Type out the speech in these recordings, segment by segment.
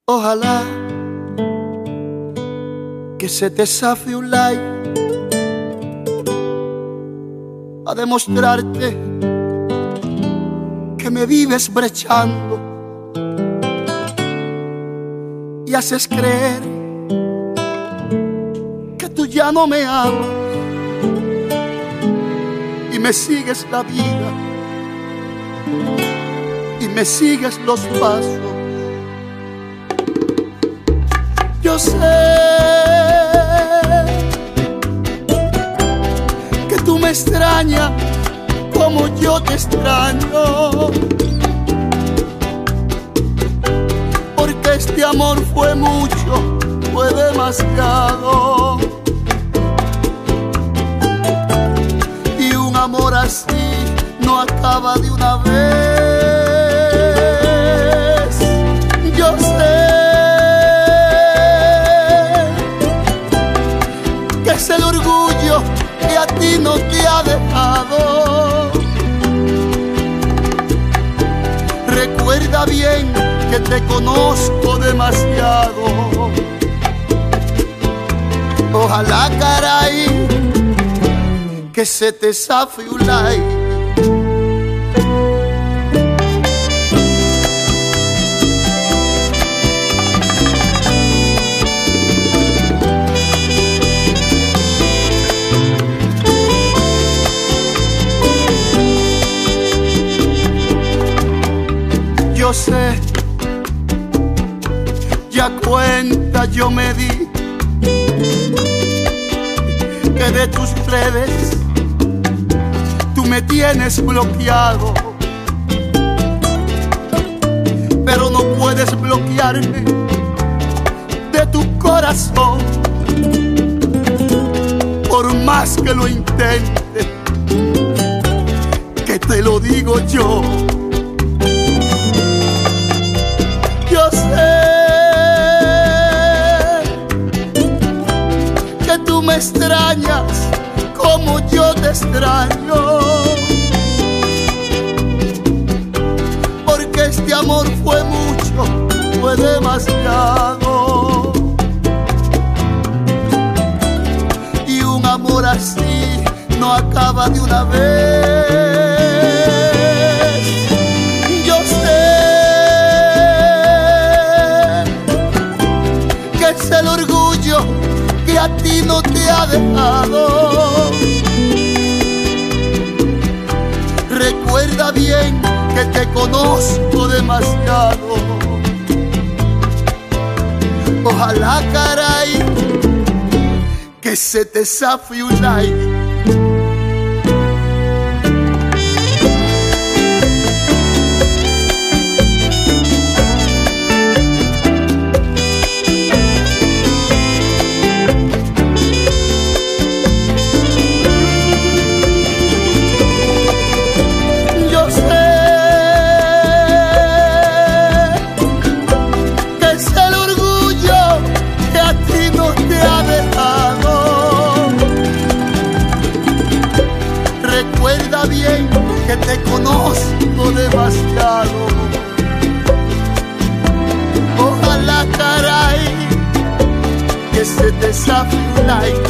Ojalá que se te zafe un like a demostrarte que me vives brechando y haces creer que tú ya no me amas y me sigues la vida y me sigues los pasos. Yo sé que tú me extrañas como yo te extraño, porque este amor fue mucho, fue demasiado, y un amor así no acaba de una vez. Yo sé que es el orgullo que a ti no te ha dejado. Recuerda bien que te conozco demasiado. Ojalá, caray, que se te zafe un like. Yo sé, ya cuenta yo me di, que de tus redes tú me tienes bloqueado, pero no puedes bloquearme de tu corazón, por más que lo intente, que te lo digo yo. Yo sé que tú me extrañas como yo te extraño, porque este amor fue mucho, fue demasiado, y un amor así no acaba de una vez. Yo sé es el orgullo que a ti no te ha dejado. Recuerda bien que te conozco demasiado. Ojalá, caray, que se te zafe un like. Recuerda bien que te conozco demasiado. Ojalá, caray, que se te zafe un like.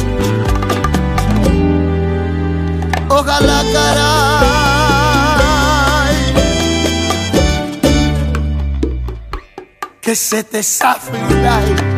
Ojalá, caray, que se te zafe un like.